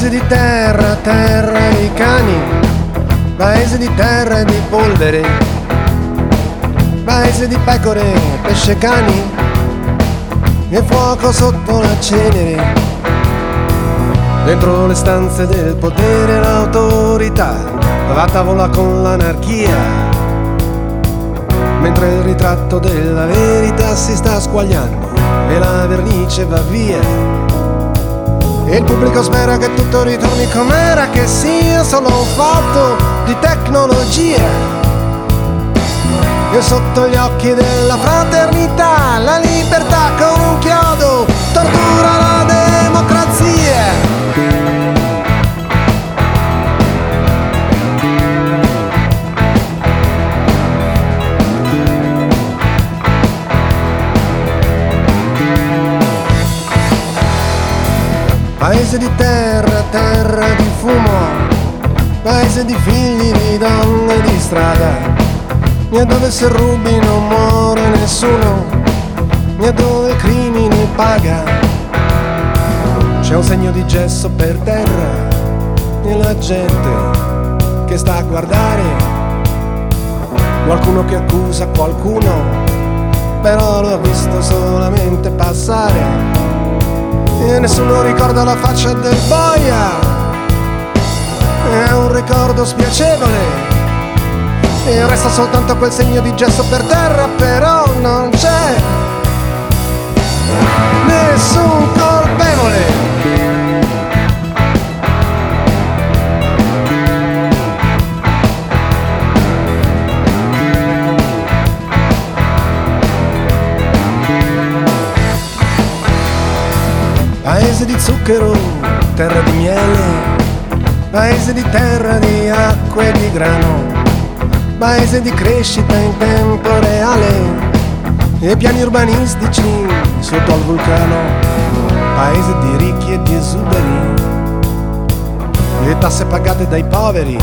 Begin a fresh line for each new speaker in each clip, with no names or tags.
Paese di terra, terra di cani, paese di terra e di polvere, paese di pecore, pesce cani e fuoco sotto la cenere. Dentro le stanze del potere l'autorità va a tavola con l'anarchia, mentre il ritratto della verità si sta squagliando e la vernice va via. E il pubblico spera che tutto ritorni com'era, che sia solo un fatto di tecnologia. E sotto gli occhi della fraternità la libertà con un chiodo tortura la democrazia. Paese di terra, terra di fumo, paese di figli di donne di strada, mia dove se rubi non muore nessuno, mia dove il crimine paga. C'è un segno di gesso per terra e la gente che sta a guardare, qualcuno che accusa qualcuno, però lo ha visto solamente passare. E nessuno ricorda la faccia del boia, è un ricordo spiacevole, e resta soltanto quel segno di gesso per terra, però non c'è nessun colpevole. Paese di zucchero, terra di miele, paese di terra di acqua e di grano, paese di crescita in tempo reale e piani urbanistici sotto al vulcano, paese di ricchi e di esuberi e tasse pagate dai poveri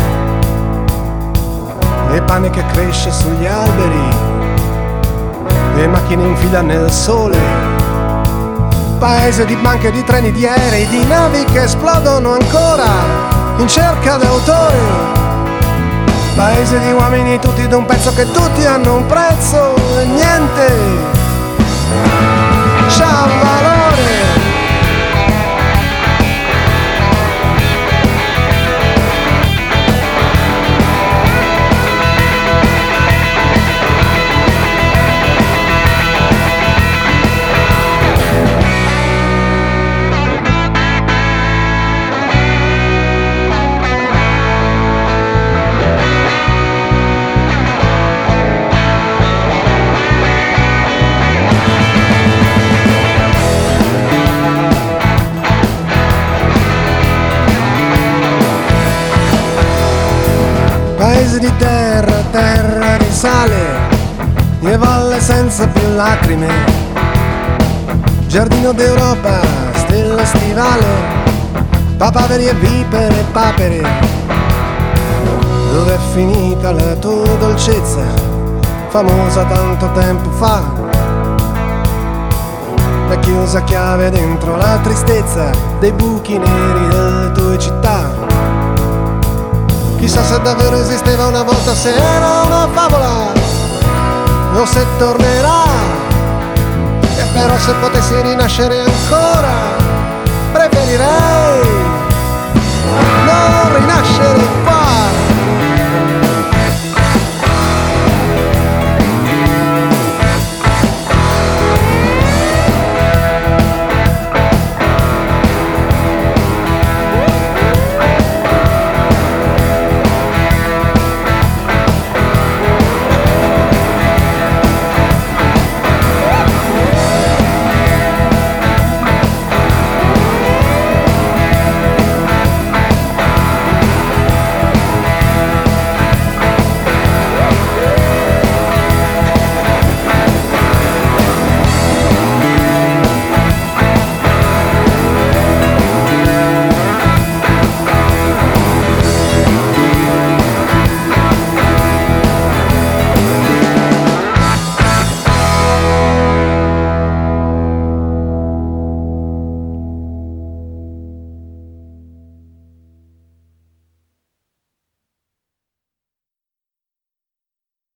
e pane che cresce sugli alberi e macchine in fila nel sole. Paese di banche, di treni, di aerei, di navi che esplodono ancora in cerca d'autore. Paese di uomini tutti d'un pezzo che tutti hanno un prezzo e niente c'ha valore. Paese di terra, terra di sale e valle senza più lacrime, giardino d'Europa, stella stivale, papaveri e vipere e papere, dove è finita la tua dolcezza, famosa tanto tempo fa, è chiusa a chiave dentro la tristezza dei buchi neri delle tue città. Chissà se davvero esisteva una volta, se era una favola o se tornerà. E però se potessi rinascere ancora preferirei non rinascere.